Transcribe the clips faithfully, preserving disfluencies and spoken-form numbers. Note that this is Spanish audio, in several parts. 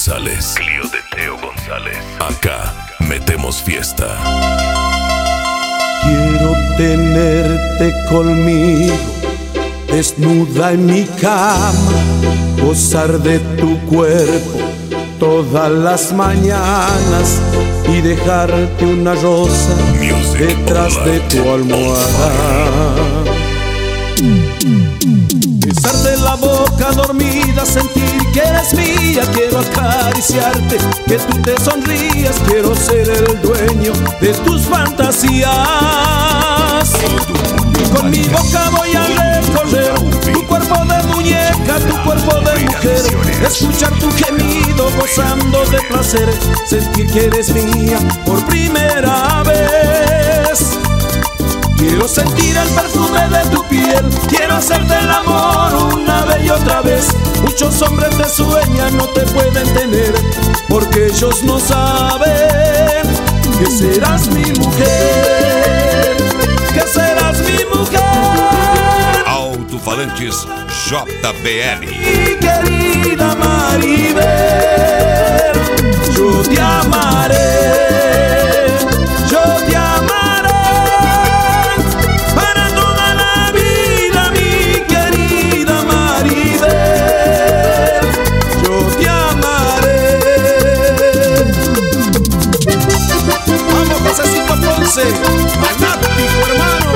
González. Clio de Teo González. Acá metemos fiesta. Quiero tenerte conmigo, desnuda en mi cama, gozar de tu cuerpo todas las mañanas y dejarte una rosa Music detrás de tu almohada. Besarte la boca dormida, sentir que eres mía. Quiero acariciarte, que tú te sonrías. Quiero ser el dueño de tus fantasías. Con mi boca voy a recorrer tu cuerpo de muñeca, tu cuerpo de mujer. Escuchar tu gemido gozando de placer. Sentir que eres mía por primera vez. Quiero sentir el perfume de tu piel. Quiero hacerte el amor una vez y otra vez. Muchos hombres te sueñan, no te pueden tener, porque ellos no saben que serás mi mujer, que serás mi mujer. Alto-falantes J B L. Mi querida Maribel, yo te amaré, yo te amaré. Fanático, hermano.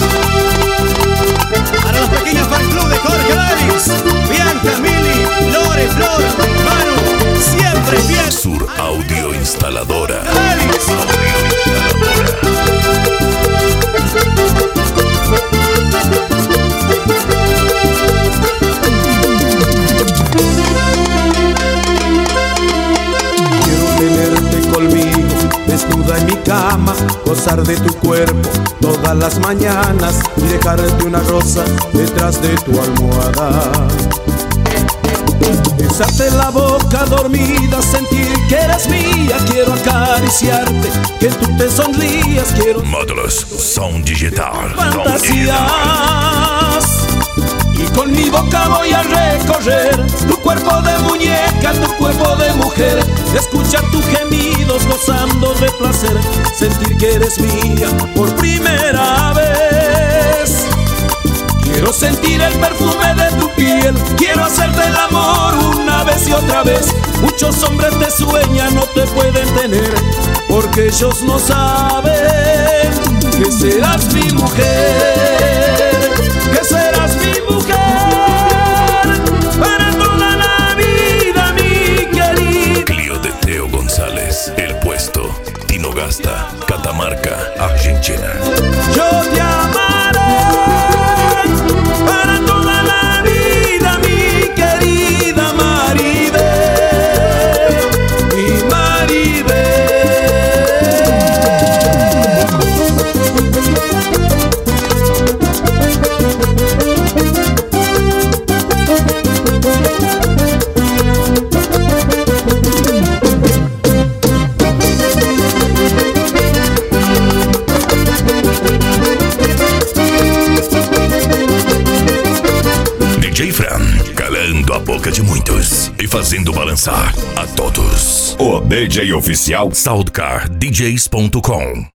Para los pequeños fan club de Jorge Davis, Bianca, Mili, Lore, Flor, Manu, siempre bien. Sur Audio Instaladora. Davis. Quiero tenerte conmigo, desnuda en mi cama, gozar de tu cuerpo todas las mañanas y dejarte una rosa detrás de tu almohada. Besarte la boca dormida, sentir que eres mía. Quiero acariciarte, que tú te sonrías. Quiero Módulos Sound Digital. fantasías. Y con mi boca voy a recorrer tu cuerpo de muñeca, tu cuerpo de mujer. Escuchar tus gemidos gozando de placer. Sentir que eres mía por primera vez. Quiero sentir el perfume de tu piel. Quiero hacerte el amor una vez y otra vez. Muchos hombres te sueñan, no te pueden tener, porque ellos no saben que serás mi mujer, que serás mi mujer para toda la vida, mi querida. Clio de Teo González. El Puesto, Tinogasta, Catamarca, Argentina. Yo te amaré para toda la vida, mi querida Maribel, mi Maribel. D J Fran, calando a boca de muitos e fazendo balançar a todos. O D J oficial Soundcar D Js ponto com.